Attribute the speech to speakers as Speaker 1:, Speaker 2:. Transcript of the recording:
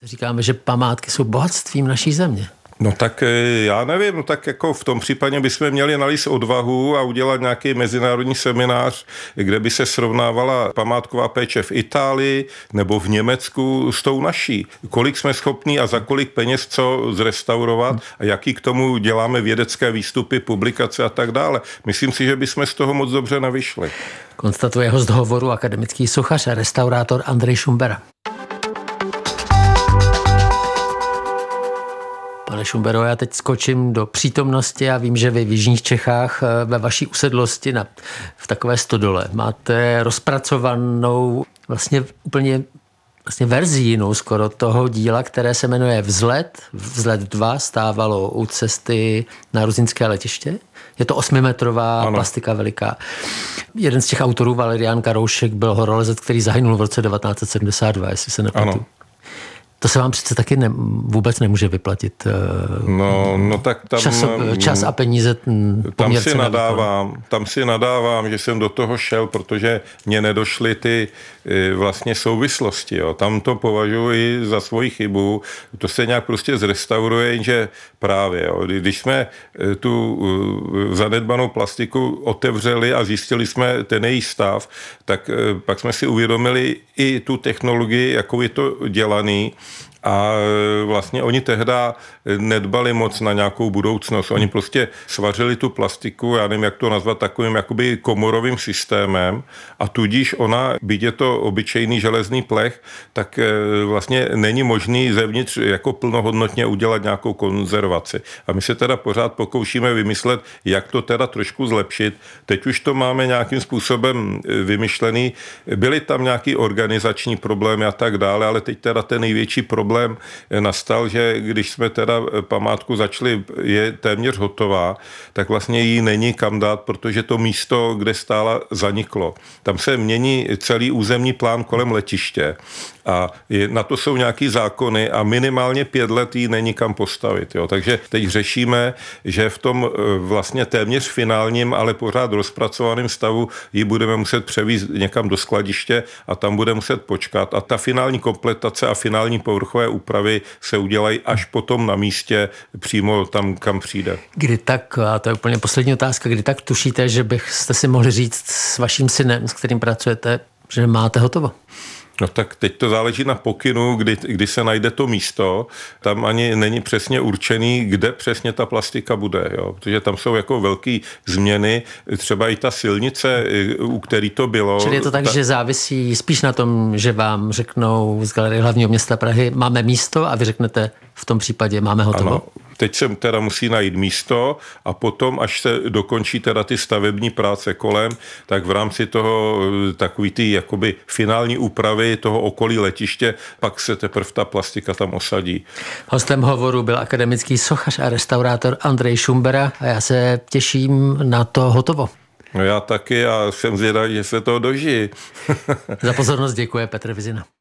Speaker 1: Říkáme, že památky jsou bohatstvím naší země.
Speaker 2: No tak já nevím, no tak jako v tom případě bychom měli nalít odvahu a udělat nějaký mezinárodní seminář, kde by se srovnávala památková péče v Itálii nebo v Německu s tou naší. Kolik jsme schopní a za kolik peněz co zrestaurovat a jaký k tomu děláme vědecké výstupy, publikace a tak dále. Myslím si, že bychom z toho moc dobře nevyšli.
Speaker 1: Konstatuje host hovoru akademický sochař a restaurátor Andrej Šumbera. Pane Šumbero, já teď skočím do přítomnosti a vím, že vy v jižních Čechách ve vaší usedlosti v takové stodole máte rozpracovanou vlastně úplně verzi jinou skoro toho díla, které se jmenuje Vzlet. Vzlet 2 stávalo u cesty na Ruzyňské letiště. Je to 8metrová plastika veliká. Jeden z těch autorů, Valerián Karoušek, byl horolezec, který zahynul v roce 1972, jestli se nepletu. Ano. To se vám přece taky vůbec nemůže vyplatit.
Speaker 2: No tak tam...
Speaker 1: Čas a peníze
Speaker 2: Tam si nadávám, že jsem do toho šel, protože mě nedošly ty vlastně souvislosti. Jo. Tam to považuji za svoji chybu. To se nějak prostě zrestauruje, jenže právě. Jo. Když jsme tu zanedbanou plastiku otevřeli a zjistili jsme ten její stav, tak pak jsme si uvědomili i tu technologii, jakou je to dělaný. A vlastně oni tehda nedbali moc na nějakou budoucnost. Oni prostě svařili tu plastiku, já nevím, jak to nazvat, takovým jakoby komorovým systémem a tudíž ona, byť je to obyčejný železný plech, tak vlastně není možný zevnitř jako plnohodnotně udělat nějakou konzervaci. A my se teda pořád pokoušíme vymyslet, jak to teda trošku zlepšit. Teď už to máme nějakým způsobem vymyšlený. Byly tam nějaký organizační problémy a tak dále, ale teď teda ten největší problém nastal, že když jsme teda památku začali, je téměř hotová, tak vlastně jí není kam dát, protože to místo, kde stála, zaniklo. Tam se mění celý územní plán kolem letiště a na to jsou nějaký zákony a minimálně 5 let jí není kam postavit. Jo. Takže teď řešíme, že v tom vlastně téměř finálním, ale pořád rozpracovaném stavu ji budeme muset převízt někam do skladiště a tam bude muset počkat. A ta finální kompletace a finální povrchové úpravy se udělají až potom na místě přímo tam, kam přijde.
Speaker 1: Kdy tak, a to je úplně poslední otázka, kdy tak tušíte, že byste si mohli říct s vaším synem, s kterým pracujete, že máte hotovo?
Speaker 2: No tak teď to záleží na pokynu, kdy se najde to místo. Tam ani není přesně určený, kde přesně ta plastika bude. Jo? Protože tam jsou jako velké změny, třeba i ta silnice, u který to bylo.
Speaker 1: Čili je to tak, že závisí spíš na tom, že vám řeknou z Galerie hlavního města Prahy, máme místo a vy řeknete v tom případě máme hotovo?
Speaker 2: Ano. Teď se teda musí najít místo a potom, až se dokončí teda ty stavební práce kolem, tak v rámci toho takový ty jakoby finální úpravy toho okolí letiště, pak se teprve ta plastika tam osadí.
Speaker 1: Hostem hovoru byl akademický sochař a restaurátor Andrej Šumbera a já se těším na to hotovo.
Speaker 2: No já taky a jsem zvědavý, že se toho dožijí.
Speaker 1: Za pozornost děkuje Petr Vizina.